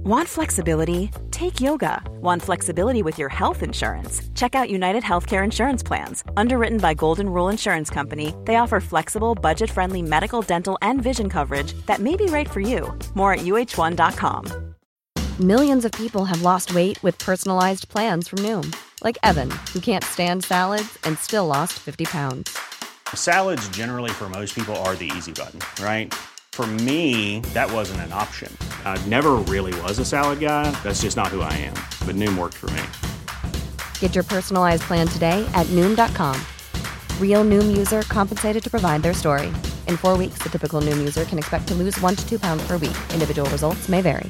Want flexibility? Take yoga. Want flexibility with your health insurance? Check out United Healthcare Insurance Plans. Underwritten by Golden Rule Insurance Company, they offer flexible, budget-friendly medical, dental, and vision coverage that may be right for you. More at uh1.com. Millions of people have lost weight with personalized plans from Noom. Like Evan, who can't stand salads and still lost 50 pounds. Salads generally for most people are the easy button, right? For me, that wasn't an option. I never really was a salad guy. That's just not who I am. But Noom worked for me. Get your personalized plan today at Noom.com. Real Noom user compensated to provide their story. In 4 weeks, the typical Noom user can expect to lose 1 to 2 pounds per week. Individual results may vary.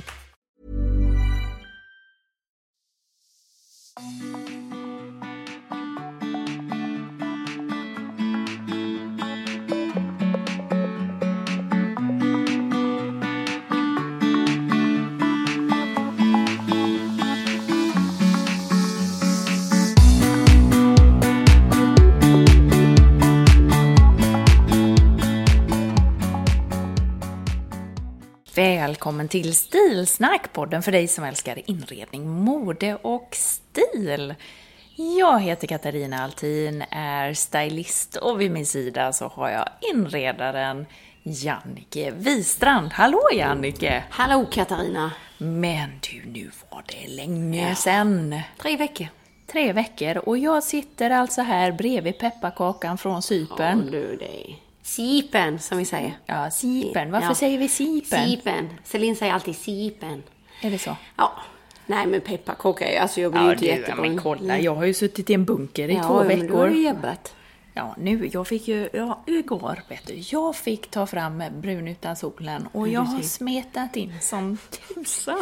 Välkommen till Stilsnack, podden för dig som älskar inredning, mode och stil. Jag heter Katarina Altin, är stylist och vid min sida så har jag inredaren Jannike Wistrand. Hallå Jannike! Hallå Katarina! Men du, nu var det länge sedan. 3 veckor. 3 veckor och jag sitter alltså här bredvid pepparkakan från Cypern. Ja, du det. Sipen, som vi säger. Ja, Cypern. Varför säger vi Cypern? Sipen. Celine säger alltid Sipen. Är det så? Ja. Nej, men pepparkaka är alltså jag blir ju inte jättebrun. Men kolla, jag har ju suttit i en bunker i 2 veckor. Ja, du har ju jobbat. Ja, nu, jag fick ju, igår vet du, jag fick ta fram brun utan solen och jag har smetat in som tusan.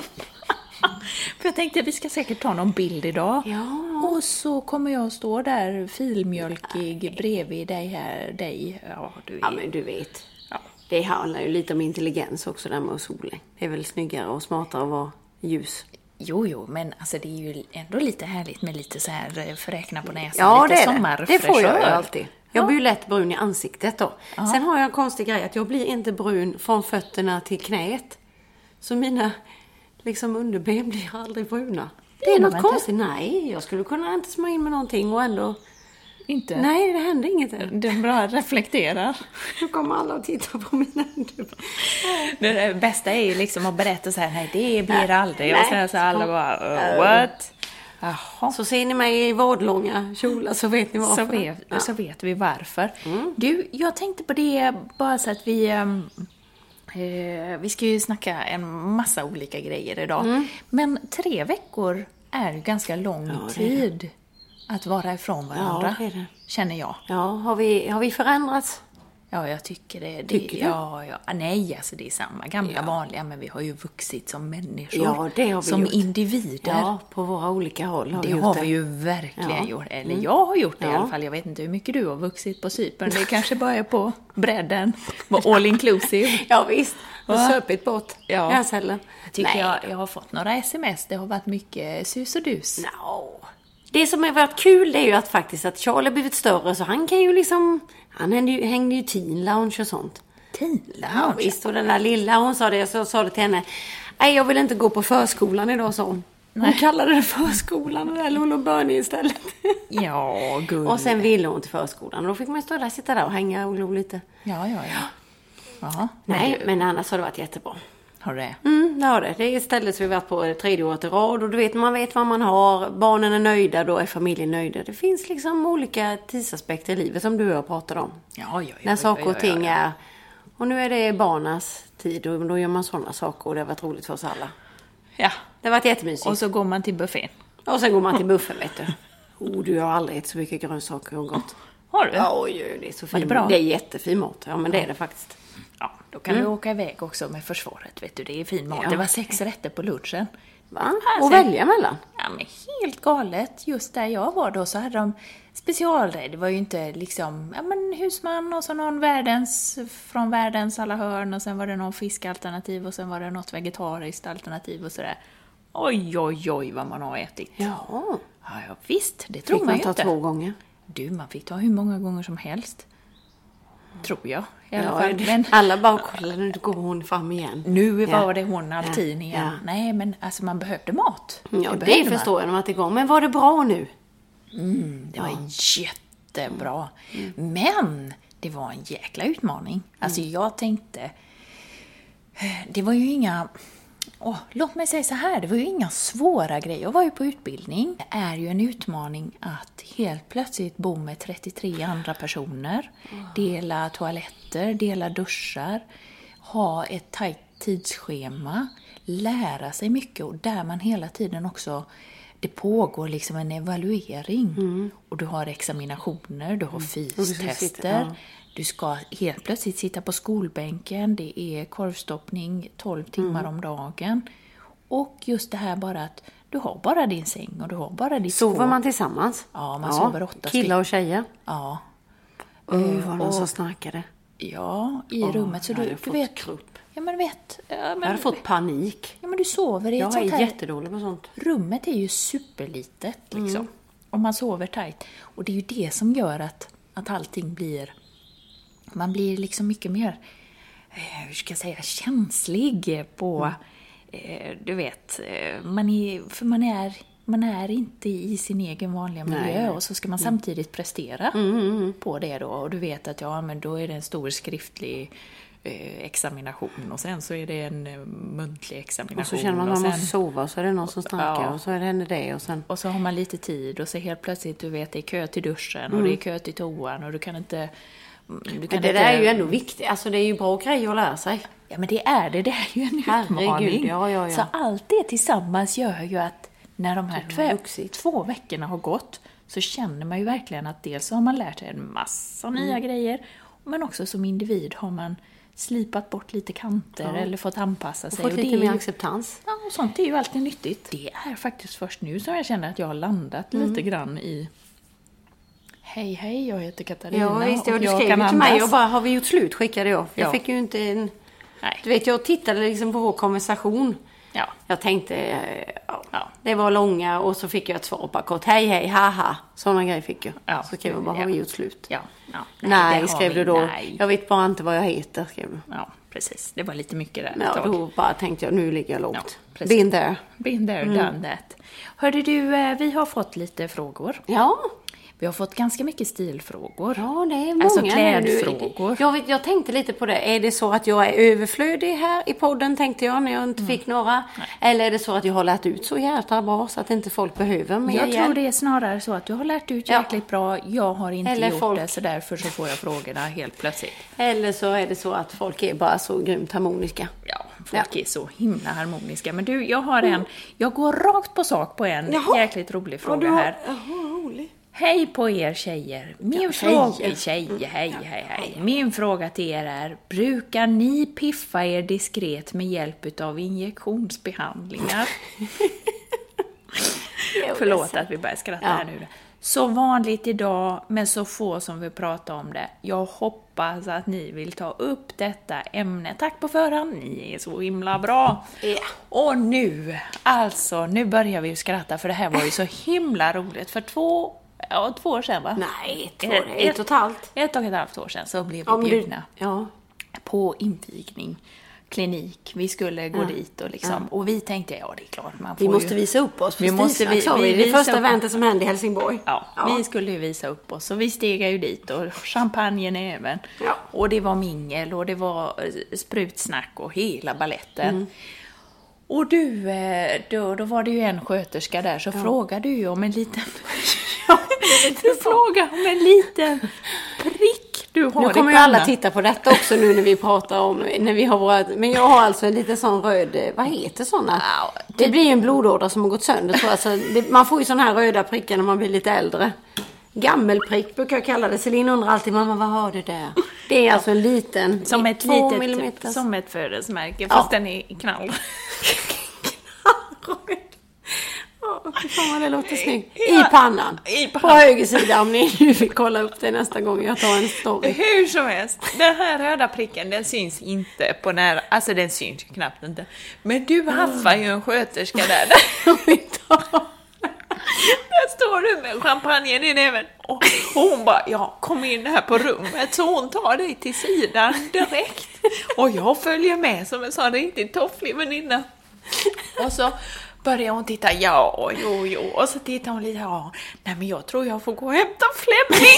För jag tänkte att vi ska säkert ta någon bild idag. Ja. Och så kommer jag stå där filmjölkig bredvid dig här. Ja, Men du vet. Ja. Det handlar ju lite om intelligens också där med solen. Det är väl snyggare och smartare att vara ljus. Jo, men alltså det är ju ändå lite härligt med lite så här förräkna på näsan. Ja, lite det får jag alltid. Jag Ja. blir ju lätt brun i ansiktet då. Ja. Sen har jag en konstig grej att jag blir inte brun från fötterna till knät. Så mina liksom underben blir aldrig bruna. Det är något konstigt. Nej, jag skulle kunna inte smörja in med någonting och ändå... Inte? Nej, det händer inget. Den bara reflekterar. Nu kommer alla att titta på mina underben. Det bästa är ju liksom att berätta så här, nej det blir aldrig. Nej. Och sen så alla bara, what? Jaha. Så ser ni mig i vadlånga kjolar så vet ni varför. Så vet vi varför. Du, jag tänkte på det bara så att vi ska ju snacka en massa olika grejer idag. Men 3 veckor är ju ganska lång tid att vara ifrån varandra, det är det. känner jag. Ja, har vi förändrats? Ja, jag tycker det. Tycker du? Ja. Nej, alltså det är samma gamla vanliga, men vi har ju vuxit som människor. Ja, det har vi som gjort. individer. Ja, på våra olika håll Det har vi ju verkligen gjort. Eller jag har gjort det i alla fall. Jag vet inte hur mycket du har vuxit på Cypern. Det kanske bara är på bredden. All inclusive. Ja, visst. Och söpigt bort. Ja. Tycker jag har fått några sms. Det har varit mycket sus och dus. No. Det som har varit kul det är ju att faktiskt att Charlie har blivit större så han kan ju liksom... Han hängde ju teen lounge och sånt. Teen Ja, lounge? visst. Och den där lilla, hon sa det, så sa det till henne. Nej, jag vill inte gå på förskolan idag, sa hon. Hon kallade det förskolan eller hon och Bernie istället. Ja, gud. Och sen ville hon till förskolan. Och då fick man stå där, sitta där och hänga och glo lite. Ja. Jaha. Nej, men annars har det varit jättebra. Har du det? Det har det. Det är istället som vi har varit på 3:e året i rad. Och du vet, man vet vad man har. Barnen är nöjda, då är familjen nöjda. Det finns liksom olika tidsaspekter i livet som du och jag pratar om. Ja. När saker och ting är... Och nu är det barnas tid och då gör man sådana saker. Och det har varit roligt för oss alla. Ja. Det har varit jättemysigt. Och så går man till buffén. Och sen går man till buffen, vet du. Du har aldrig ätit så mycket grönsaker och gott. Har du? Ja, det är så fint. Det är jättefin mat. Ja, men det är det faktiskt. Ja, då kan du åka iväg också med försvaret, vet du. Det är fin mat. Ja. Det var 6 rätter på lunchen. Va? Och välja mellan? Ja, men helt galet. Just där jag var då så hade de specialrätt. Det var ju inte liksom, ja men husman och så någon från världens alla hörn och sen var det någon fiskalternativ och sen var det något vegetariskt alternativ och sådär. Oj, vad man har ätit. Ja. Ja, visst, det tror man ju inte. Fick man ta 2 gånger? Du, man fick ta hur många gånger som helst. Tror jag i alla fall. Men alla bara kollar, nu går hon fram igen. Nu var det hon alltid igen. Ja. Nej, men alltså man behövde mat. Ja, det förstår jag när man är igång. Men var det bra nu? Det var jättebra. Men det var en jäkla utmaning. Alltså jag tänkte, det var ju inga... låt mig säga så här, det var ju inga svåra grejer. Jag var ju på utbildning. Det är ju en utmaning att helt plötsligt bo med 33 andra personer. Dela toaletter, dela duschar. Ha ett tajt tidsschema. Lära sig mycket och där man hela tiden också... Det pågår liksom en evaluering. Och du har examinationer, du har fystester. Du ska helt plötsligt sitta på skolbänken. Det är korvstoppning 12 timmar om dagen. Och just det här bara att du har bara din säng och du har bara ditt skåp. Sover man tillsammans? Ja, man sover 8 killar och tjejer? Ja. Var någon som snackade? Ja, i rummet. Så du vet... Krupp. Ja, men vet... Jag hade fått panik. Ja, men du sover i ett sånt här... Jag är jättedålig på sånt. Rummet är ju superlitet, liksom. Och man sover tajt. Och det är ju det som gör att allting blir... Man blir liksom mycket mer, hur ska jag säga, känslig på, du vet, man är inte i sin egen vanliga miljö och så ska man samtidigt prestera på det då. Och du vet att men då är det en stor skriftlig examination och sen så är det en muntlig examination. Och så känner man att man måste sova och så är det någon som snackar och så är det det och sen... Och så har man lite tid och så helt plötsligt, du vet, det är kö till duschen och det är kö till toan och du kan inte... Men det där är ju ändå viktigt. Alltså det är ju bra grejer att lära sig. Ja, men det är ju en utmaning. Ja. Så allt det tillsammans gör ju att när de här 2 veckorna har gått så känner man ju verkligen att dels har man lärt sig en massa nya grejer. Men också som individ har man slipat bort lite kanter eller fått anpassa sig. Och fått lite mer acceptans. Ja, och sånt är ju alltid nyttigt. Det är faktiskt först nu som jag känner att jag har landat lite grann i... Hej, jag heter Katarina. Ja, visst, du skrev till mig och bara, har vi gjort slut, skickade jag. Jag fick ju inte en... Nej. Du vet, jag tittade liksom på vår konversation. Ja. Jag tänkte, det var långa och så fick jag ett svar bara kort. Hej, haha. Sådana grejer fick jag. Ja. Så skrev jag bara, har vi gjort slut? Ja. Nej, skrev du då. Nej. Jag vet bara inte vad jag heter, skrev du. Ja, precis. Det var lite mycket där. Ja, då bara tänkte jag, nu ligger jag lågt. Ja, been there, done that. Hörde du, vi har fått lite frågor. Ja. Vi har fått ganska mycket stilfrågor. Ja, det är många. Alltså klädfrågor. Jag tänkte lite på det. Är det så att jag är överflödig här i podden, tänkte jag, när jag inte fick några? Nej. Eller är det så att jag har lärt ut så jävla bra så att inte folk behöver mer hjälp? Jag tror det är snarare så att du har lärt ut jäkligt bra. Jag har inte gjort det, så därför så får jag frågorna helt plötsligt. Eller så är det så att folk är bara så grymt harmoniska. Ja, folk är så himla harmoniska. Men du, jag har jag går rakt på sak på en jäkligt rolig fråga här. Rolig. Hej på er tjejer. Min fråga till er är: brukar ni piffa er diskret med hjälp av injektionsbehandlingar? Förlåt att vi börjar skratta här nu. Så vanligt idag, men så få som vill prata om det. Jag hoppas att ni vill ta upp detta ämne. Tack på förhand, ni är så himla bra. Och nu börjar vi skratta, för det här var ju så himla roligt. För 2 år sedan, va? Nej, 1 och ett halvt. 1,5 år sedan så blev vi bjudna på invigning, klinik. Vi skulle gå dit och liksom, och vi tänkte, det är klart man får vi måste visa upp oss. Vi måste det första eventet som hände i Helsingborg. Vi skulle ju visa upp oss, så vi stegade ju dit och champagnen även. Ja. Och det var mingel och det var sprutsnack och hela balletten. Och då var det ju en sköterska där, så frågade du om en liten prick du har. Nu kommer ju alla titta på detta också nu när vi pratar om, när vi har vårat, men jag har alltså en liten sån röd, vad heter såna? Det blir ju en blodådra som har gått sönder, så alltså, man får ju sån här röda prickar när man blir lite äldre. Gammelprick brukar jag kalla det. Celine undrar alltid, mamma, vad har du där? Det är alltså en liten, som ett 2 millimeter. Som ett födelsemärke, fast den är knall. Knallröd. Fan, det låter snyggt. I pannan. På höger sida, om ni nu vill kolla upp det nästa gång jag tar en story. Hur som helst, den här röda pricken, den syns inte på nära. Alltså den syns knappt inte. Men du haffar ju en sköterska där. Där står du med champagne i näven. Och hon bara, ja, kom in här på rummet. Så hon tar dig till sidan direkt. Och jag följer med som en sån riktigt tofflig väninna. Och så börjar hon titta, ja, jo. Och så tittar hon lite, ja, nej men jag tror jag får gå och hämta Flemming.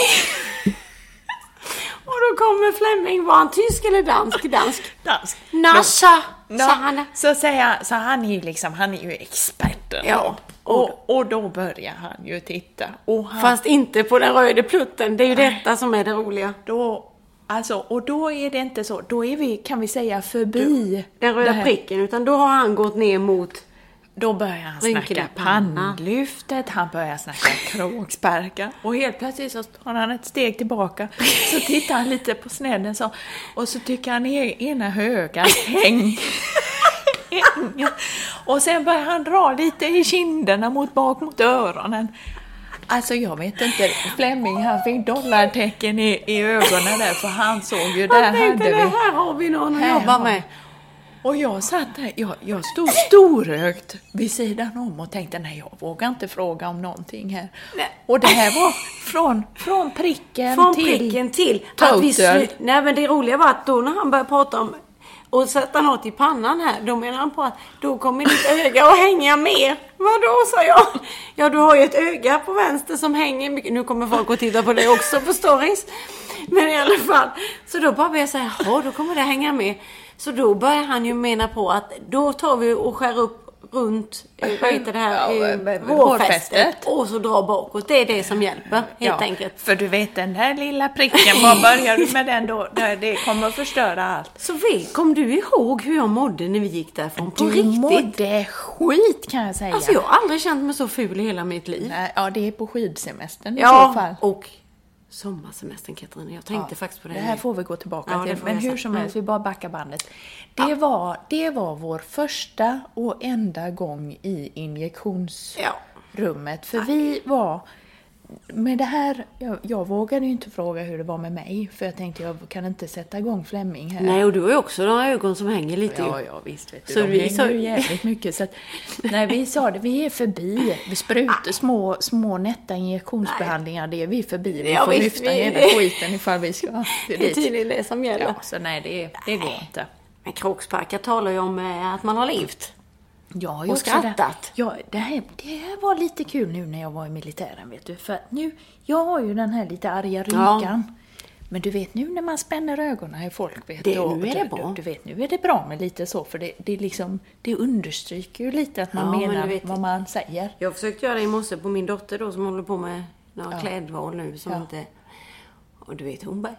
Och då kommer Flemming, var han tysk eller dansk? Dansk. Nassa, sa han. Så han är ju liksom, han är ju experten. Ja. Och då börjar han ju titta. Fast inte på den röda plutten, det är ju detta som är det roliga. Och då är det inte så, då är vi, kan vi säga, förbi den röda pricken, utan då har han gått ner mot. Då börjar han snacka pannlyftet, han börjar snacka kråksparkar och helt plötsligt så tar han ett steg tillbaka, så tittar han lite på snedden så, och så tycker han ena högat häng. Och sen börjar han dra lite i kinderna bak mot öronen. Alltså jag vet inte, Flemming han fick dollartecken i ögonen där, för han såg ju, där hade vi. Här har vi någon att jobba med. Och jag satt där, jag stod storögt vid sidan om och tänkte, nej jag vågar inte fråga om någonting här. Nej. Och det här var från pricken till att nej men det roliga var att då när han började prata om och sätta något i pannan här, då menar han på att då kommer ditt öga att hänga mer. Vadå, sa jag? Ja, du har ju ett öga på vänster som hänger mycket. Nu kommer folk att titta på det också på stories. Men i alla fall, så då bara började jag säga, ja då kommer det hänga med. Så då börjar han ju mena på att då tar vi och skär upp runt hårfästet och så drar bakåt. Det är det som hjälper, helt enkelt. För du vet, den där lilla pricken, vad börjar du med den då? Det kommer att förstöra allt. Så kom du ihåg hur jag mådde när vi gick därifrån? På riktigt? Du mådde skit, kan jag säga. Alltså jag har aldrig känt mig så ful i hela mitt liv. Nej, ja, det är på skidsemestern i så fall. Och sommarsemestern, Katarina. Jag tänkte faktiskt på det. Det här får vi gå tillbaka till. Men hur som helst, vi bara backar bandet. Det var vår första och enda gång i injektionsrummet. För vi var med det här, jag vågade ju inte fråga hur det var med mig, för jag tänkte jag kan inte sätta igång Flemming här. Nej, och du har ju också de ögon som hänger lite. Ja, visst vet du. Så de hänger ju jävligt mycket. Så att, nej, vi sa det, vi är förbi. Vi sprutar små nätta injektionsbehandlingar, det är vi förbi. Vi får lyfta hela skiten ifall vi ska. Det är tydligen det som gäller. Ja, så nej, det går inte. Men kråksparkar talar ju om att man har levt. Ja, och skrattat. Det här var lite kul nu när jag var i militären, vet du. För nu, jag har ju den här lite arga rynkan. Ja. Men du vet, nu när man spänner ögonen i folk, vet nu är det bra. Du vet, nu är det bra med lite så. För det liksom, det understryker ju lite att man menar vad man säger. Jag försökte göra det i morse på min dotter då, som håller på med några klädval nu. Som inte... Och du vet, hon bara...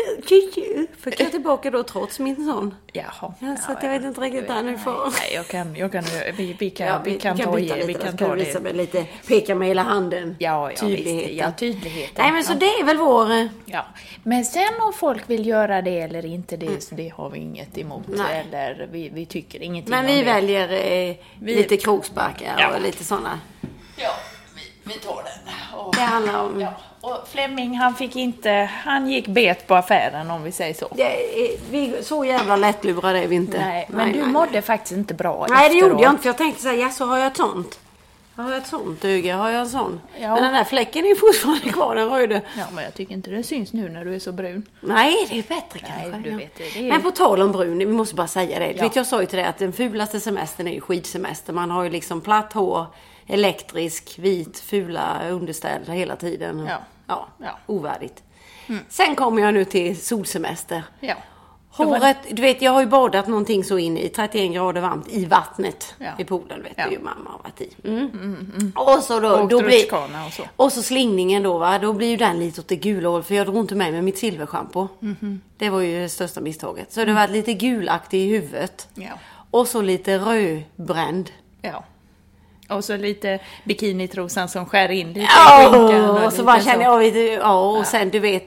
Fick jag tillbaka då trots min son. Jaha. Ja, så att jag vet inte riktigt där nu får. Nej, vi kan ta det. Lite peka med hela handen. Ja, tydligheten. Tydligheten. Nej, men så det är väl vår... Ja, men sen om folk vill göra det eller inte, det har vi inget emot. Nej. Eller vi tycker ingenting men om det. Men vi väljer lite kroksparkar och lite sådana. Ja, vi tar den. Det handlar om... Ja. Och Flemming, han gick bet på affären, om vi säger så. Så jävla lättlurade är vi inte. Nej, men du mådde faktiskt inte bra. Nej, det gjorde jag inte, för jag tänkte så här, så har jag ett sånt. Har jag ett sånt öga? Har jag en sån? Ja. Men den där fläcken är fortfarande kvar, den röda. Ja, men jag tycker inte det syns nu när du är så brun. Nej, det är bättre kanske. Nej, du vet det. Men på tal om brun, vi måste bara säga det. Ja. Vet, jag sa ju till dig att den fulaste semestern är ju skidsemester. Man har ju liksom platt hår, elektrisk, vit, fula underställ hela tiden. Ja. Ovärdigt. Sen kommer jag nu till solsemester. Ja. Håret, du vet, jag har ju badat någonting så in i 31 grader varmt i vattnet i poolen, vet du ju, mamma har varit i. Och så då blir och så slingningen då, va, då blir ju den lite åt det gula hållet, för jag drog inte med mig mitt silverschampo. Det var ju det största misstaget. Så det var lite gulaktigt i huvudet. Ja. Och så lite rödbränd. Ja. Och så lite bikinitrosan som skär in lite. Och så bara känner jag, och sen du vet,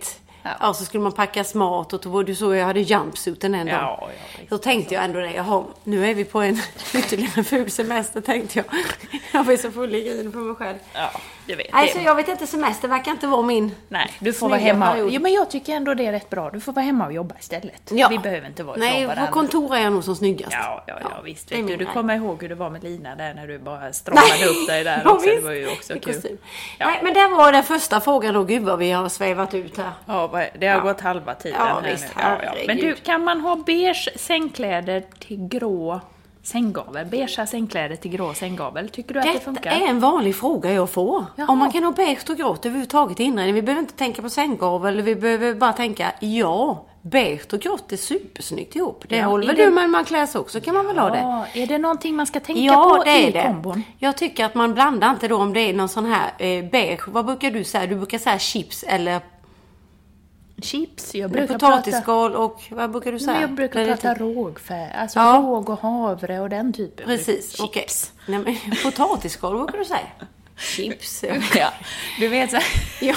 Ja. Och så skulle man packa smart och du såg jag hade jumpsuiten en dag. Ja, då tänkte jag ändå det. Jaha, nu är vi på en ytterligare ful semester, tänkte jag. Jag var så full i grejen på mig själv. Ja, jag vet. Nej, så jag vet inte, semester verkar inte vara min. Nej, du får vara hemma. Jo, men jag tycker ändå det är rätt bra. Du får vara hemma och jobba istället. Ja. Vi behöver inte vara ifrån varandra. Nej, på kontor är jag nog som snyggast. Ja, visst. Vet du kommer ihåg hur det var med Lina där när du bara stramade upp dig där också. Det var ju också kul. Ja. Nej, men det var den första frågan då. Gud vad vi har svävat ut här. Ja, det har gått halva tiden här visst, nu. Ja. Men du, kan man ha beige sängkläder till grå sänggavel? Beige sängkläder till grå sänggavel? Tycker du att det funkar? Det är en vanlig fråga jag får. Jaha. Om man kan ha beige och grått överhuvudtaget inredning. Vi behöver inte tänka på sänggavel. Vi behöver bara tänka, beige och grått är supersnyggt ihop. Det håller väl du med man klär sig också, kan man väl ha det? Är det någonting man ska tänka på i kombon? Jag tycker att man blandar inte då om det är någon sån här beige. Vad brukar du säga? Du brukar säga chips eller... Chips, jag brukar potatisskal och vad brukar du säga? Jag brukar prata rågfärg, alltså råg och havre och den typen. Precis, okej. Nej, men potatisskal, vad brukar du säga? Chips. Ja, du vet så. Ja.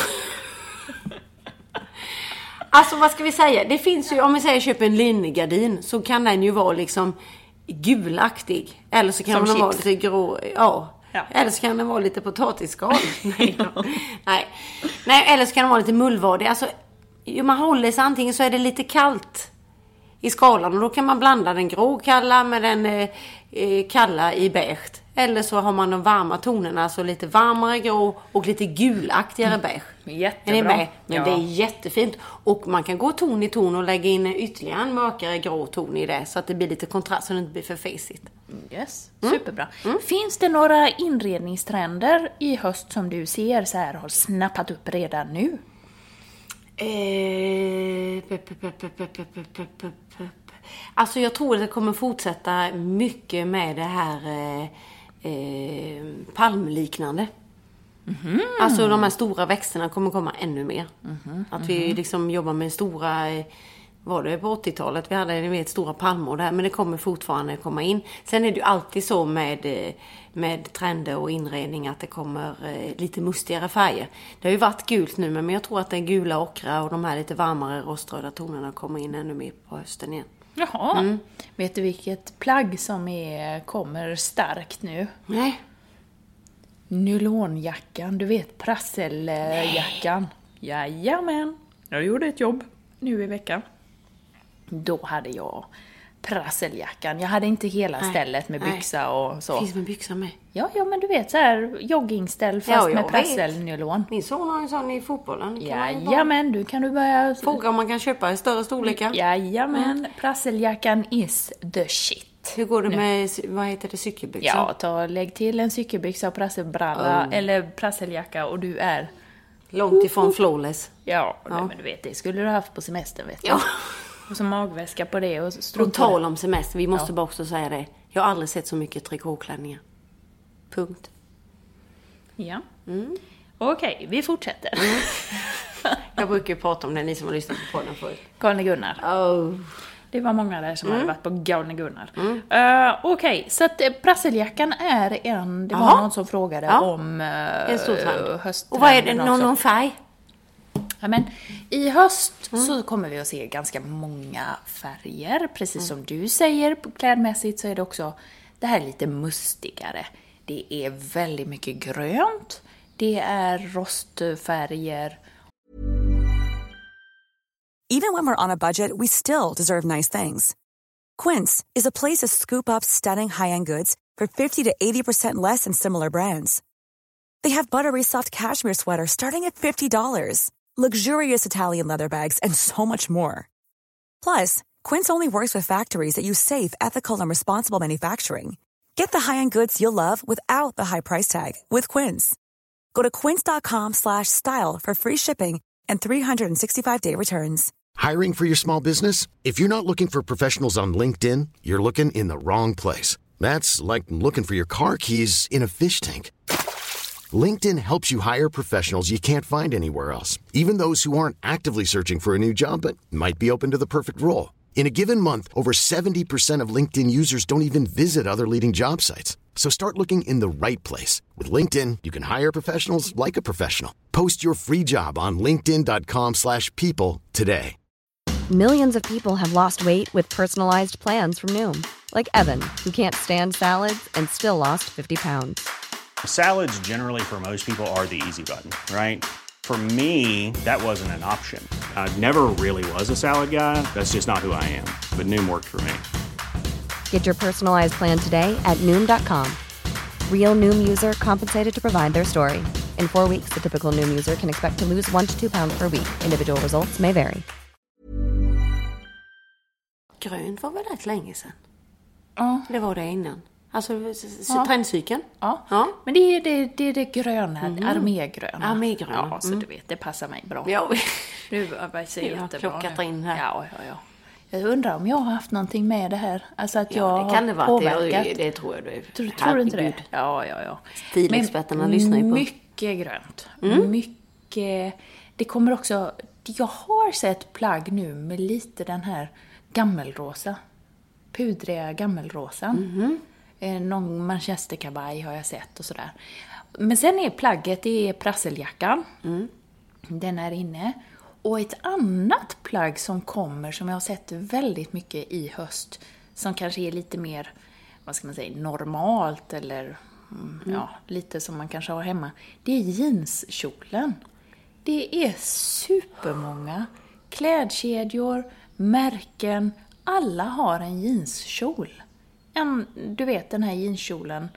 Alltså vad ska vi säga? Det finns ju, om vi säger köp en linnegardin så kan den ju vara liksom gulaktig. Eller så kan den vara lite grå, Eller så kan den vara lite potatisskal. Nej, eller så kan den vara lite mullvadig. Alltså, man håller sig antingen så är det lite kallt i skalan och då kan man blanda den gråkalla med den kalla i beige. Eller så har man de varma tonerna, alltså lite varmare grå och lite gulaktigare beige. Jättebra. Är ni med? Men det är jättefint. Och man kan gå ton i ton och lägga in ytterligare en mörkare grå ton i det så att det blir lite kontrast så det inte blir för fejsigt. Yes, superbra. Finns det några inredningstrender i höst som du ser så här har snappat upp redan nu? Alltså jag tror att det kommer fortsätta mycket med det här palmliknande. Alltså de här stora växterna kommer komma ännu mer. Att vi liksom jobbar med stora, var det på 80-talet vi hade stora palmor där, men det kommer fortfarande komma in. Sen är det ju alltid så med trender och inredning att det kommer lite mustigare färger. Det har ju varit gult nu, men jag tror att det är gula ockra och de här lite varmare roströda tonerna kommer in ännu mer på hösten igen. Jaha, vet du vilket plagg som kommer starkt nu? Nej. Nylonjackan, du vet prasseljackan. Jajamän, jag gjorde ett jobb nu i veckan. Då hade jag prasseljackan. Jag hade inte hela stället med byxa och så. Finns med byxa med? Ja, men du vet så här joggingställ fast med prasselnylon. Min son har en sån i fotbollen. Jajamän, kan du börja... Fråga om man kan köpa i större storlekar. Jajamän, prasseljackan is the shit. Hur går det med, vad heter det, cykelbyxa? Ja, lägg till en cykelbyxa och prasselbralla eller prasseljacka och du är... Långt ifrån flawless. Ja. Men du vet, det skulle du ha haft på semestern, vet du. Ja. Och så magväska på det och strumpor. Och tal om semester, vi måste bara också säga det. Jag har aldrig sett så mycket trikåklänningar. Punkt. Ja. Okej, vi fortsätter. Jag brukar ju prata om det, ni som har lyssnat på podden förut. Galne Gunnar. Det var många där som hade varit på Galne Gunnar. Okej, så att prasseljackan är en... Det var någon som frågade om hösttrenden. Och vad är det? Någon färg? Ja, men i höst så kommer vi att se ganska många färger. Precis som du säger, klädmässigt så är det också det här lite mustigare. Det är väldigt mycket grönt. Det är rostfärger. Even when we're on a budget, we still deserve nice things. Quince is a place to scoop up stunning high-end goods for 50 to 80% less than similar brands. They have buttery soft cashmere sweaters starting at $50, luxurious Italian leather bags, and so much more. Plus, Quince only works with factories that use safe, ethical, and responsible manufacturing. Get the high-end goods you'll love without the high price tag with Quince. Go to quince.com/style for free shipping and 365-day returns. Hiring for your small business? If you're not looking for professionals on LinkedIn, you're looking in the wrong place. That's like looking for your car keys in a fish tank. LinkedIn helps you hire professionals you can't find anywhere else, even those who aren't actively searching for a new job but might be open to the perfect role. In a given month, over 70% of LinkedIn users don't even visit other leading job sites. So start looking in the right place. With LinkedIn, you can hire professionals like a professional. Post your free job on linkedin.com/people today. Millions of people have lost weight with personalized plans from Noom. Like Evan, who can't stand salads and still lost 50 pounds. Salads generally for most people are the easy button, right? For me, that wasn't an option. I never really was a salad guy. That's just not who I am. But Noom worked for me. Get your personalized plan today at Noom.com. Real Noom user compensated to provide their story. In 4 weeks, the typical Noom user can expect to lose 1 to 2 pounds per week. Individual results may vary. Grönt var väl rätt länge sedan? Ja. Det var det innan. Alltså trendcykeln. Ja. Men det är det gröna, armégröna. Armégröna. Ja, så du vet, det passar mig bra. Ja. Nu ser jag har plockat in här. Ja. Jag undrar om jag har haft någonting med det här. Alltså att jag det kan det har vara. påverkat. Det tror jag du. Tror du inte det? Ja. Stilexperterna lyssnar ju på. Mycket grönt. Mycket. Det kommer också. Jag har sett plagg nu med lite den här gammelrosa. Pudriga gammelrosan. Någon manchesterkavaj har jag sett och sådär. Men sen är plagget, det är prasseljackan. Den är inne. Och ett annat plagg som kommer, som jag har sett väldigt mycket i höst, som kanske är lite mer, vad ska man säga, normalt eller lite som man kanske har hemma. Det är jeanskjolen. Det är supermånga klädkedjor, märken, alla har en jeanskjol. Du vet den här jeanskjolen,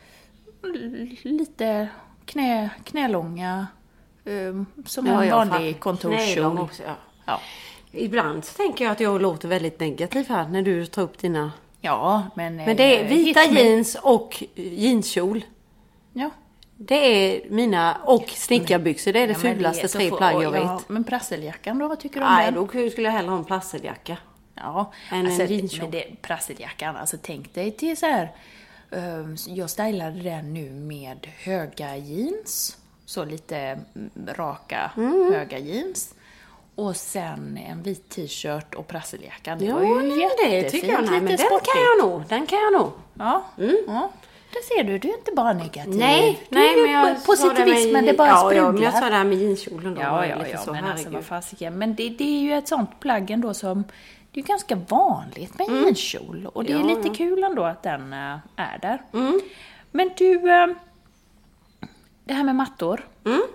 lite knälånga, som en vanlig kontorskjol. Ja. Ibland så tänker jag att jag låter väldigt negativ här när du tar upp dina... Ja, men det är vita jeans och jeanskjol. Ja. Det är mina, och snickarbyxor, det är det fulaste 3 plagg jag vet. Ja, men prasseljackan då, vad tycker du om den? den? Nej, då skulle jag hellre ha en prasseljacka. Ja, en jeanskjol. Men prasseljackan, alltså tänk dig till så här, jag stylade den nu med höga jeans, så lite raka höga jeans. Och sen en vit t-shirt och prasseljackan. Det var ju jättefint. Det tycker jag. Nej, men den kan jag nog. Ja. Det ser du är inte bara negativ. Nej, men jag positivismen, det bara sprudlar. Ja, men jag sa det här med jeanskjolen då. Ja, men alltså vad fasiken. Men det är ju ett sånt plagg ändå som, det är ju ganska vanligt med jeanskjol. Och det är lite kul ändå att den är där. Men du, det här med mattor.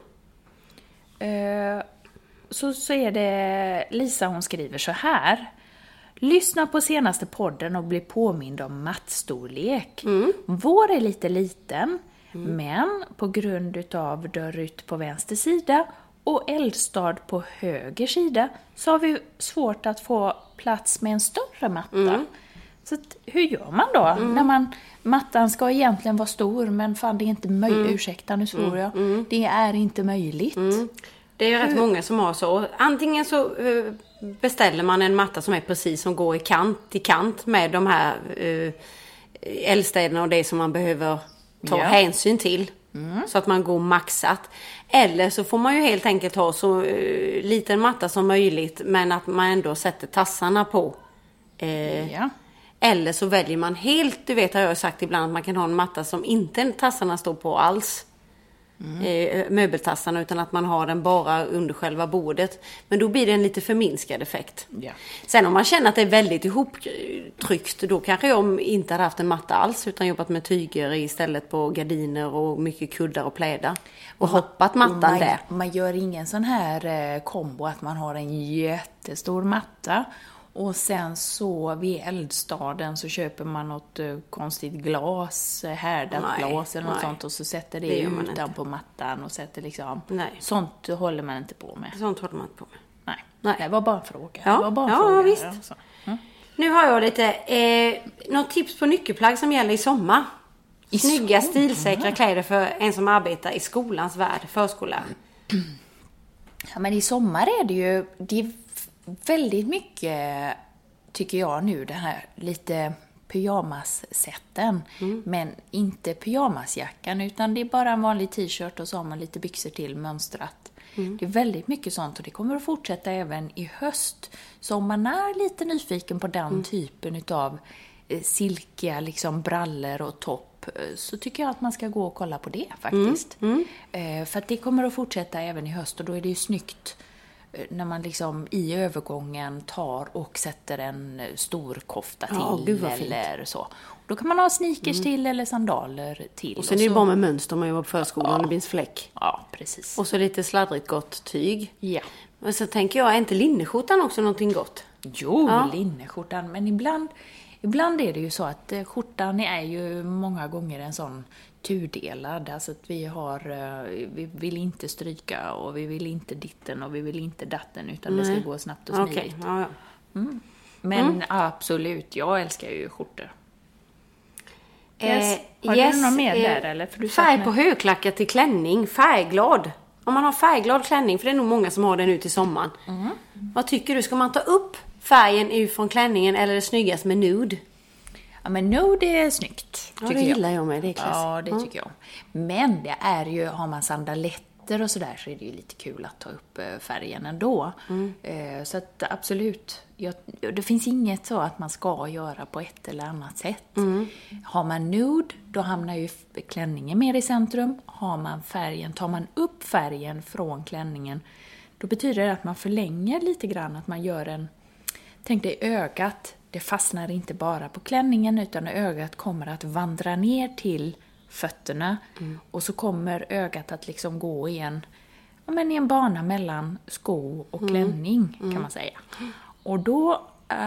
Så är det Lisa, hon skriver så här: lyssna på senaste podden och bli påmind om mattstorlek. Vår är lite liten, men på grund utav dörr ut på vänster sida och eldstad på höger sida så har vi svårt att få plats med en större matta. Så att, hur gör man då? När mattan ska egentligen vara stor, men fan det är inte möjligt. Ursäkta, nu svor jag. Det är inte möjligt. Det är ju rätt många som har så. Antingen så beställer man en matta som är precis som går i kant till kant med de här eldstäderna och det som man behöver ta hänsyn till. Så att man går maxat. Eller så får man ju helt enkelt ha så liten matta som möjligt, men att man ändå sätter tassarna på. Eller så väljer man helt, du vet, har jag sagt ibland, att man kan ha en matta som inte tassarna står på alls. Möbeltassarna, utan att man har den bara under själva bordet. Men då blir det en lite förminskad effekt. Sen om man känner att det är väldigt ihoptryckt, då kanske jag inte hade haft en matta alls, utan jobbat med tyger istället på gardiner och mycket kuddar och plädar och hoppat mattan där. Man gör ingen sån här kombo att man har en jättestor matta och sen så vid eldstaden så köper man något konstigt glas, härdat glas eller något sånt, och så sätter det utan på mattan och sätter liksom. Sånt håller man inte på med. Sånt håller man inte på med. Nej. Det var bara en fråga. Ja, visst. Alltså. Nu har jag lite något tips på nyckelplagg som gäller i sommar. Snygga, stilsäkra kläder för en som arbetar i skolans värld, förskolan. Ja, men i sommar är det är väldigt mycket, tycker jag nu, det här lite pyjamassätten. Men inte pyjamasjackan, utan det är bara en vanlig t-shirt och så har man lite byxor till mönstrat. Det är väldigt mycket sånt och det kommer att fortsätta även i höst. Så om man är lite nyfiken på den typen utav silkiga liksom brallor och topp, så tycker jag att man ska gå och kolla på det faktiskt. För att det kommer att fortsätta även i höst, och då är det ju snyggt när man liksom i övergången tar och sätter en stor kofta till eller så. Då kan man ha sneakers till eller sandaler till. Och sen är det ju bara med mönster man jobbar på förskolan och det blir en fläck. Ja, precis. Och så lite sladdrigt gott tyg. Ja. Och så tänker jag, är inte linneskjortan också någonting gott? Jo, linneskjortan. Men ibland är det ju så att skjortan är ju många gånger en sån tudelad. Alltså att vi vill inte stryka och vi vill inte ditten och vi vill inte datten, utan det ska gå snabbt och smidigt. Okay. Ja. Men absolut, jag älskar ju skjortor. Har du något mer där? Eller? För du färg på högklackat till klänning, färgglad. Om man har färgglad klänning, för det är nog många som har den nu till sommaren. Vad tycker du? Ska man ta upp färgen från klänningen eller är det snyggast med nude? Ja, men nude är snyggt. Ja, det gillar jag med. Det är klass. Ja, det tycker jag. Men det är ju, har man sandaletter och sådär, så är det ju lite kul att ta upp färgen ändå. Så att absolut, det finns inget så att man ska göra på ett eller annat sätt. Har man nude, då hamnar ju klänningen mer i centrum. Har man färgen, tar man upp färgen från klänningen, då betyder det att man förlänger lite grann, att man gör tänk dig ögat, det fastnar inte bara på klänningen, utan ögat kommer att vandra ner till fötterna. Och så kommer ögat att liksom gå i en bana mellan sko och klänning, kan man säga. Och då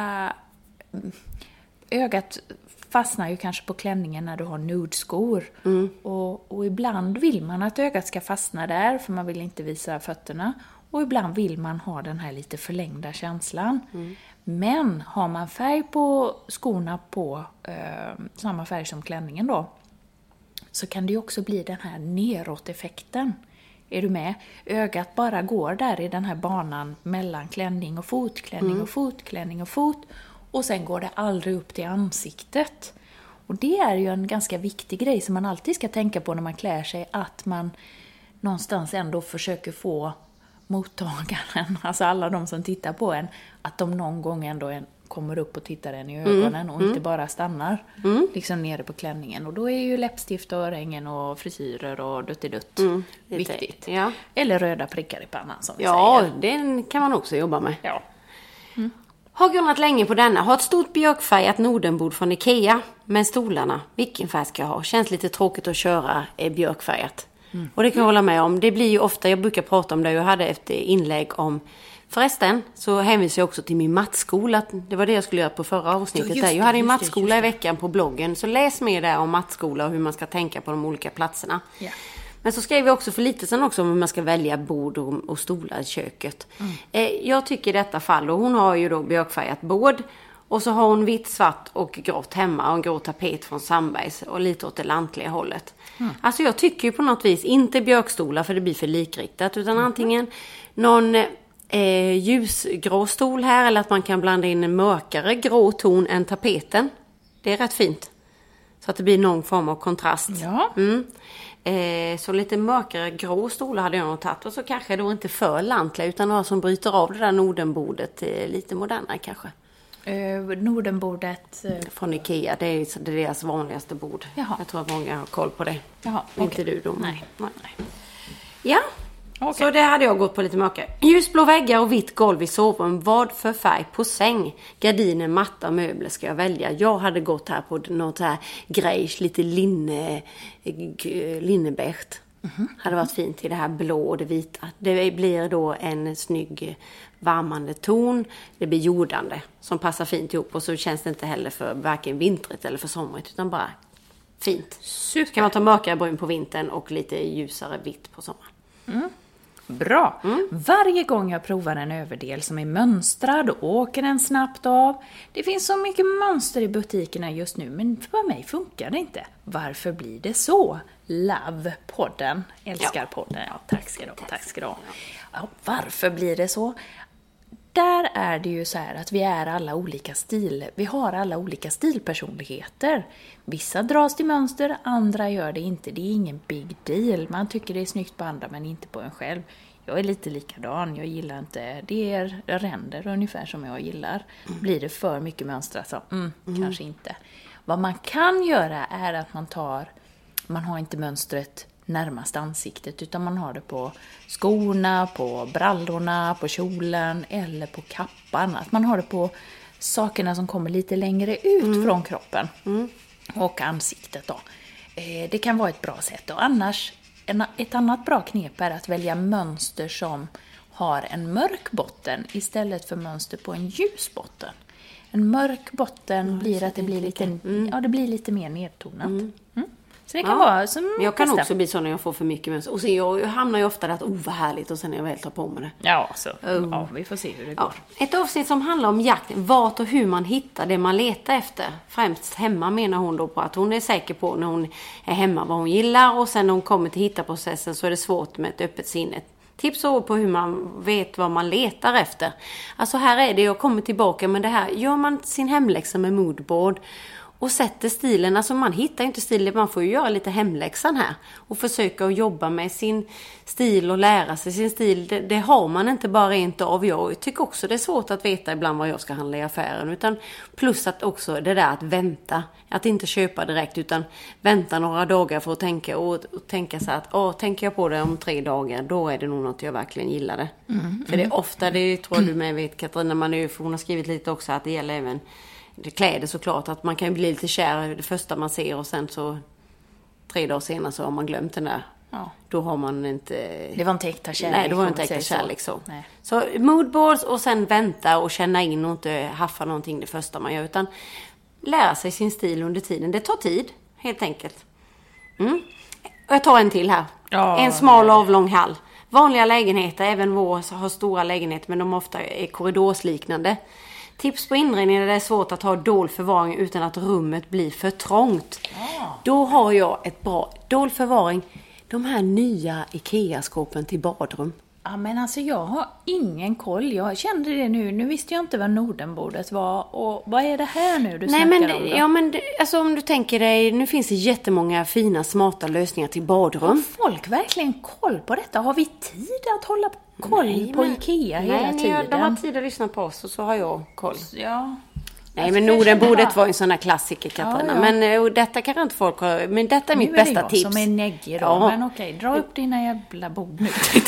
ögat fastnar ju kanske på klänningen när du har nude-skor. Och ibland vill man att ögat ska fastna där, för man vill inte visa fötterna. Och ibland vill man ha den här lite förlängda känslan. Men har man färg på skorna på samma färg som klänningen då, så kan det ju också bli den här neråt-effekten. Är du med? Ögat bara går där i den här banan mellan klänning och fot, klänning och fot, klänning och fot. Och sen går det aldrig upp till ansiktet. Och det är ju en ganska viktig grej som man alltid ska tänka på när man klär sig, att man någonstans ändå försöker få mottagaren, alltså alla de som tittar på en, att de någon gång ändå kommer upp och tittar en i ögonen och inte bara stannar liksom nere på klänningen. Och då är ju läppstift och örhängen och frisyrer och duttidutt viktigt. Ja. Eller röda prickar i pannan som vi säger. Ja, den kan man också jobba med. Ja. Har grunnat länge på denna. Har ett stort björkfärgat Nordenbord från Ikea med stolarna. Vilken färg ska jag ha? Känns lite tråkigt att köra björkfärgat. Och det kan jag hålla med om. Det blir ju ofta, jag brukar prata om det, jag hade ett inlägg om, förresten så hänvisar jag också till min mattskola. Det var det jag skulle göra på förra avsnittet där. Jag hade en mattskola i veckan på bloggen, så läs mer där om mattskola och hur man ska tänka på de olika platserna. Ja. Men så skrev jag också för lite sedan också om hur man ska välja bord och stolar i köket. Jag tycker i detta fall, och hon har ju då björkfärgat bord. Och så har hon vitt, svart och grått hemma och en grå tapet från Sandbergs och lite åt det lantliga hållet. Alltså jag tycker ju på något vis inte björkstolar, för det blir för likriktat, utan antingen någon ljusgrå stol här, eller att man kan blanda in en mörkare grå ton än tapeten. Det är rätt fint. Så att det blir någon form av kontrast. Ja. Så lite mörkare grå stolar hade jag nog tagit. Och så kanske då inte för lantliga, utan några som bryter av det där Nordenbordet lite modernare kanske. Nordenbordet från Ikea, det är deras vanligaste bord. Jaha. Jag tror att många har koll på det. Jaha, inte du då? Nej. Ja, så det hade jag gått på lite mörkare. Ljusblå väggar och vitt golv i sovrum. Vad för färg på säng? Gardiner, matta och möbler ska jag välja. Jag hade gått här på något här grejs, lite linnebeige. Hade varit fint i det här blå och det vita. Det blir då en snygg varmande ton. Det blir jordande som passar fint ihop. Och så känns det inte heller för varken vintrigt eller för somrigt, utan bara fint. Super. Så kan man ta mörkare brun på vintern och lite ljusare vitt på sommaren. Bra. Varje gång jag provar en överdel som är mönstrad åker den snabbt av. Det finns så mycket mönster i butikerna just nu, men för mig funkar det inte. Varför blir det så? Love-podden. Älskar podden. Ja, tack ska du ha. Ja, varför blir det så? Där är det ju så här att vi har alla olika stilpersonligheter. Vissa dras till mönster, andra gör det inte. Det är ingen big deal. Man tycker det är snyggt på andra men inte på en själv. Jag är lite likadan. Jag gillar inte, det är ränder ungefär som jag gillar. Blir det för mycket mönster så kanske inte. Vad man kan göra är att man har inte mönstret närmast ansiktet, utan man har det på skorna, på brallorna, på kjolen eller på kappan. Att man har det på sakerna som kommer lite längre ut från kroppen och ansiktet då. Det kan vara ett bra sätt. Och annars, ett annat bra knep är att välja mönster som har en mörk botten istället för mönster på en ljus botten. En mörk botten blir att det blir lite mer nedtonat. Så det kan vara som jag kan också bli så när jag får för mycket mönster. Och så jag hamnar ju ofta där att vad härligt, och sen när jag väl tar på mig det. Ja, vi får se hur det går. Ett avsnitt som handlar om jakten, vart och hur man hittar det man letar efter. Främst hemma menar hon då på att hon är säker på när hon är hemma vad hon gillar, och sen när hon kommer till hitta-processen så är det svårt med ett öppet sinne. Tips på hur man vet vad man letar efter. Alltså här är det, jag kommer tillbaka med det här. Gör man sin hemläxa med moodboard och sätter stilen, alltså man hittar inte stilen, man får ju göra lite hemläxan här. Och försöka att jobba med sin stil och lära sig sin stil. Det har man inte bara rent av. Jag tycker också det är svårt att veta ibland vad jag ska handla i affären. Utan plus att också det där att vänta. Att inte köpa direkt utan vänta några dagar för att tänka. Och tänka så att tänker jag på det om 3 dagar, då är det nog något jag verkligen gillar det. För det är ofta, det tror du med vet Katarina, hon har skrivit lite också att det gäller även det kläder såklart, att man kan bli lite kär det första man ser och sen så 3 dagar senare så har man glömt den där. Ja. Då har man inte... Det var inte äkta kärlek. Nej, det var inte äkta kärlek så. Så moodboards och sen vänta och känna in och inte haffa någonting det första man gör, utan lära sig sin stil under tiden. Det tar tid, helt enkelt. Och jag tar en till här. En smal avlång hall. Vanliga lägenheter, även vår har stora lägenheter, men de ofta är korridorsliknande. Tips på inredningen, det är svårt att ha dold förvaring utan att rummet blir för trångt. Då har jag ett bra dold förvaring. De här nya IKEA-skåpen till badrum. Ja, men alltså jag har ingen koll. Jag kände det nu. Nu visste jag inte vad Nordenbordet var. Och vad är det här nu du snackar om då? Ja, men alltså om du tänker dig, nu finns det jättemånga fina, smarta lösningar till badrum. Har folk verkligen koll på detta? Har vi tid att hålla koll på IKEA hela tiden? De har tid att lyssna på oss och så har jag koll. Ja. Nej, men Nordenbordet var en sån här klassiker, Katarina. Ja. Men detta kanske inte folk har... Men detta är mitt bästa tips. Nu är det jag som är neggig då. Men okej, dra upp dina jävla bord nu.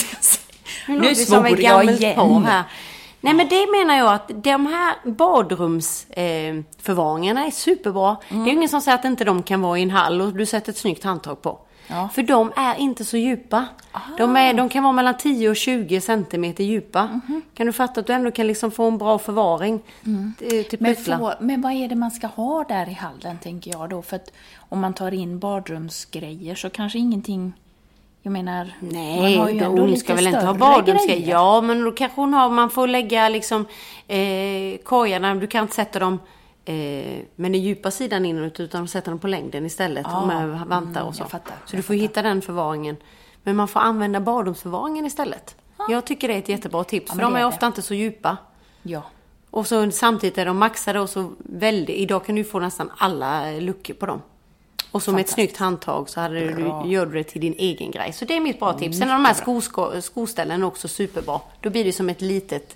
Nu svor jag igen. Här. Nej, men det menar jag att de här badrumsförvaringarna är superbra. Det är ju ingen som säger att inte de kan vara i en hall och du sätter ett snyggt handtag på. Ja. För de är inte så djupa. De kan vara mellan 10 och 20 centimeter djupa. Kan du fatta att du ändå kan liksom få en bra förvaring till men vad är det man ska ha där i hallen, tänker jag då? För att om man tar in badrumsgrejer så kanske ingenting... Jag menar... Nej, hon ska väl inte ha badrumsgrejer. Ja, men då kanske man får lägga liksom korgarna. Du kan inte sätta dem men den djupa sidan inåt, utan sätta dem på längden istället med vantar och så. Så du får hitta den förvaringen. Men man får använda badrumsförvaringen istället. Jag tycker det är ett jättebra tips. För de är ofta inte så djupa. Ja. Och så samtidigt är de maxade och så väldigt... Idag kan du få nästan alla luckor på dem. Och så med ett snyggt handtag så gör du det till din egen grej. Så det är mitt bra tips. Sen är de här skoställen också superbra. Då blir det som ett litet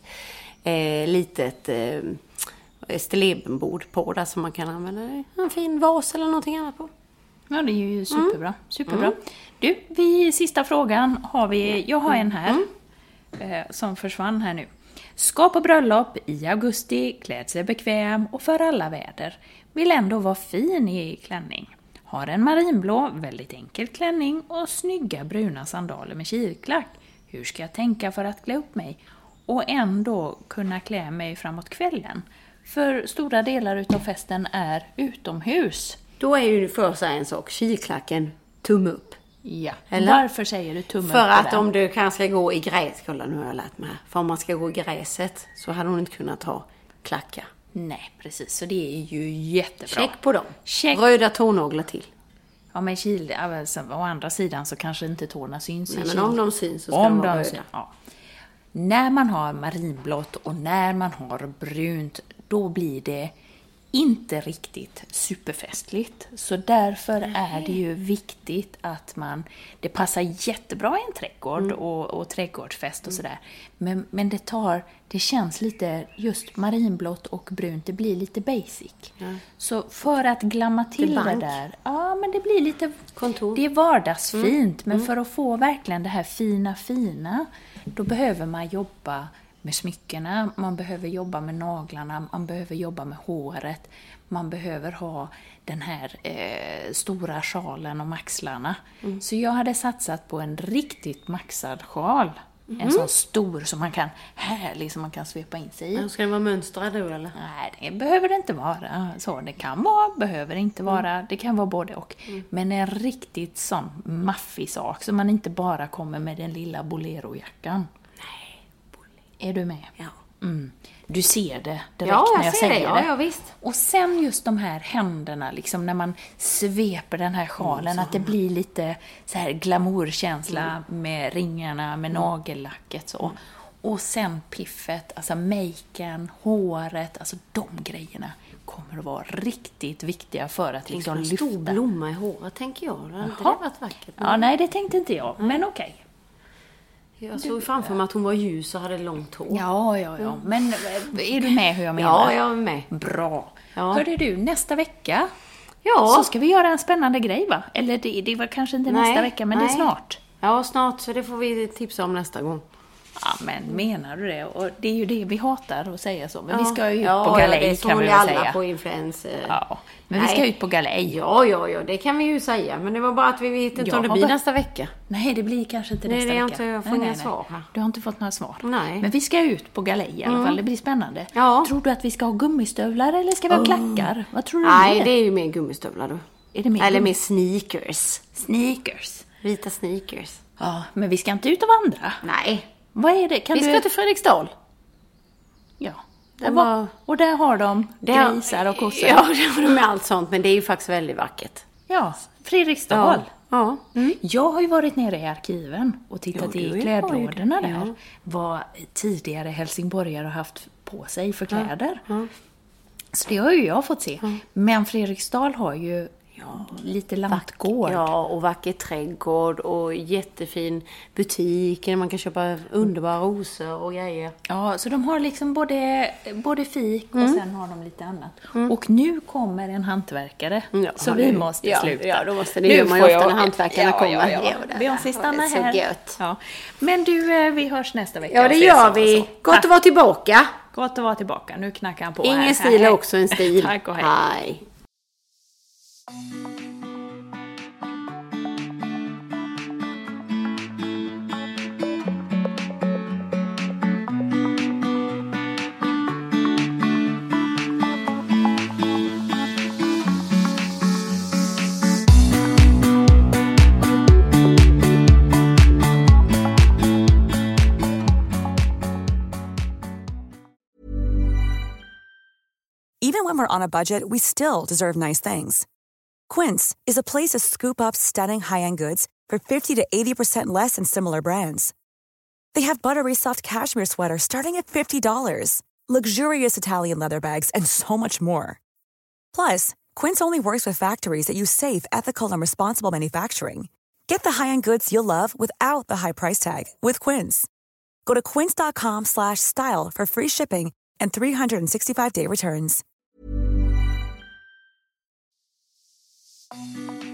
stillebenbord på där som man kan använda en fin vas eller någonting annat på. Ja, det är ju superbra. Superbra. Du, sista frågan har vi. Jag har en här som försvann här nu. Ska på bröllop i augusti, kläd sig bekväm och för alla väder. Vill ändå vara fin i klänning. Har en marinblå, väldigt enkel klänning och snygga bruna sandaler med kilklack. Hur ska jag tänka för att klä upp mig? Och ändå kunna klä mig framåt kvällen. För stora delar utav festen är utomhus. Då är ju för sig en sak, kilklacken, tumme upp. Ja, eller? Varför säger du tumme upp? För att om du kanske ska gå i gräs, kolla nu har jag lärt mig här. För om man ska gå i gräset så hade hon inte kunnat ha klackar. Nej, precis. Så det är ju jättebra. Check på dem. Check. Röda tånaglar till. Ja, men å andra sidan så kanske inte tårna syns. Nej, men om de syns så ska de vara röda. Ja. När man har marinblått och när man har brunt, då blir det inte riktigt superfestligt. Så därför är det ju viktigt att det passar jättebra i en trädgård och trädgårdsfest och sådär. Men det känns lite, just marinblått och brunt, det blir lite basic. Så för att glamma till det där, ja men det blir lite kontor. Det är vardagsfint, men för att få verkligen det här fina, då behöver man jobba med smyckena, man behöver jobba med naglarna, man behöver jobba med håret, man behöver ha den här stora sjalen och maxlarna. Så jag hade satsat på en riktigt maxad sjal. En sån stor som man kan man kan svepa in sig i. Ska den vara mönstrad då eller? Nej, det behöver det inte vara. Så det kan vara, behöver inte vara. Det kan vara både och. Men en riktigt sån maffig sak, så man inte bara kommer med den lilla bolero-jackan. Är du med? Ja. Du ser det direkt när jag säger det. Ja, visst. Och sen just de här händerna, liksom när man sveper den här sjalen, att det blir lite så här glamourkänsla med ringarna, med nagellacket så. Och sen piffet, alltså maken, håret, alltså de grejerna kommer att vara riktigt viktiga för att liksom lyfta. En stor blomma i håret, tänker jag. Det hade inte varit vackert. Ja, nej, det tänkte inte jag, men okej. Jag såg framför mig att hon var ljus och hade långt hår. Ja. Men är du med hur jag menar? Ja, jag är med. Bra. Ja. Hörde du, nästa vecka så ska vi göra en spännande grej, va? Eller det var kanske inte nästa vecka, men det är snart. Ja, snart, så det får vi tipsa om nästa gång. Ja, men menar du det? Och det är ju det vi hatar att säga så. Men vi ska ju ut på galej, kan vi väl säga. alla på influenser. Ja, men vi ska ut på galej. Ja, det kan vi ju säga. Men det var bara att vi vet inte om det blir nästa vecka. Nej, det blir kanske inte nästa vecka. Jag får inga svar här. Du har inte fått några svar. Nej. Men vi ska ut på galej i alla fall. Det blir spännande. Ja. Tror du att vi ska ha gummistövlar eller ska vi ha klackar? Vad tror du? Nej, det är ju mer gummistövlar då. Är det mer eller mer sneakers. Sneakers. Vita sneakers. Ja, men vi ska inte ut och vandra. Nej. Vad är det? Vi ska till Fredriksdal. Ja. Och där har de grisar och kossor. Ja, där har de med allt sånt. Men det är ju faktiskt väldigt vackert. Ja, Fredriksdal. Ja. Jag har ju varit nere i arkiven och tittat i klädlådorna där. Vad tidigare helsingborgare har haft på sig för kläder. Så det har ju jag fått se. Men Fredriksdal har ju lite lantgård. Ja, och vacker trädgård och jättefin butik där man kan köpa underbara rosor och grejer. Ja, så de har liksom både fik och sen har de lite annat. Och nu kommer en hantverkare, så vi måste sluta. Ja, då måste det gör man ju ofta när hantverkarna kommer. Ja. Beyoncé stannar här. Så gött. Ja. Men du, vi hörs nästa vecka. Ja, det gör vi. Gott att vara tillbaka. Gott att vara tillbaka. Nu knackar han på. Ingen stil är också en stil. Tack och hej. Hej. Even when we're on a budget, we still deserve nice things. Quince is a place to scoop up stunning high-end goods for 50 to 80% less than similar brands. They have buttery soft cashmere sweaters starting at $50, luxurious Italian leather bags, and so much more. Plus, Quince only works with factories that use safe, ethical, and responsible manufacturing. Get the high-end goods you'll love without the high price tag with Quince. Go to quince.com/style for free shipping and 365-day returns.